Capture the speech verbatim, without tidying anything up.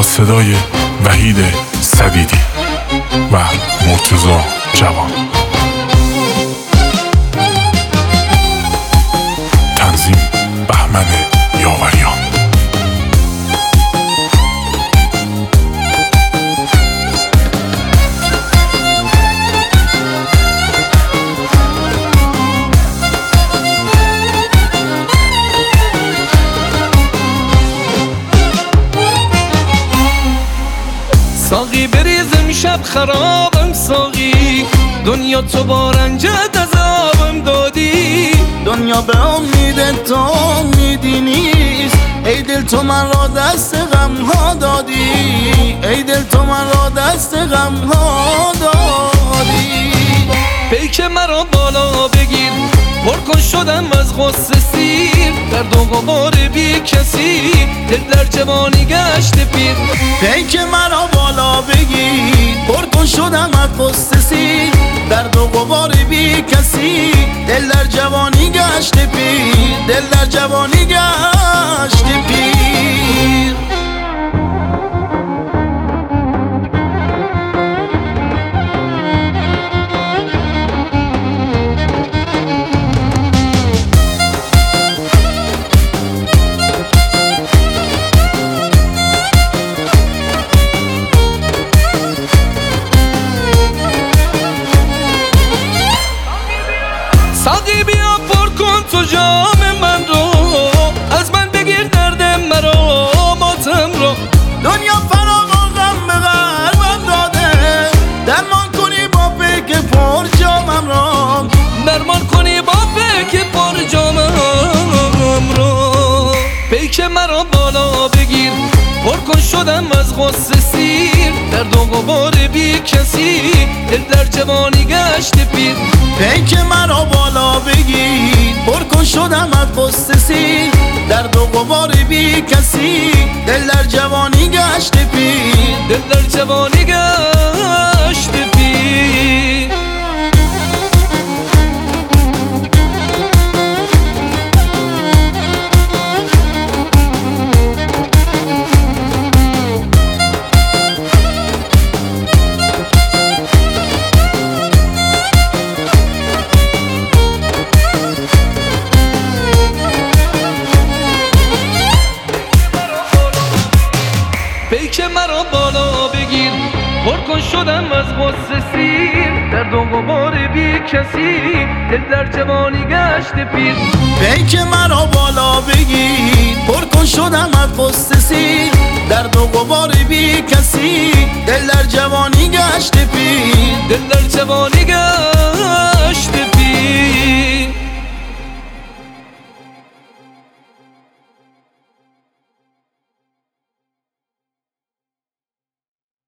صدای وحید سدیدی و مرتضی جوان. تنظیم بهمن یاوریان. ساقی بریزم شب خرابم ساقی، دنیا تو بارنجت عذابم دادی. دنیا به امید تو امیدی نیست، ای دل تو من را دست غم ها دادی. ای دل تو من را دست غم ها دادی. پیک مرا بالا بگیر، پر کن شدم از غصه سیر. درد و غبار بی کسی، دل در جوانی گشت پیر. پیک مرا بالا بگیر، پر کن شدم از غصه سیر. درد و غبار بی کسی، دل در جوانی گشت پیر. دل در جوانی گشت پیر. ساقی بیا پر کن تو جام من رو، از من بگیر درد مرا ماتم رو. دنیا فراق و غم به قلبم داده، درمان کنی با پیک پر جامم را. درمان کنی با پیک پر جامم رو. پیک مرا بالا بگیر، پر کن شدم از غصه سیر. درد و غبار بی کسی، دل در جوانی گشت پیر. پیک مرا بالا بگیر، پر کن شدم از غصه سیر. درد و غبار بی کسی، دل در جوانی گشت پیر. دل در جوانی گشت پیر. پیک مرا بالا بگیر، پر کن شدم از غصه سیر. درد و غبار بی کسی، دل در جوانی گشت پیر. پیک مرا بالا بگیر، پر کن شدم از غصه سیر. درد و غبار بی کسی، دل در جوانی گشت پیر. دل در جوانی گشت پیر.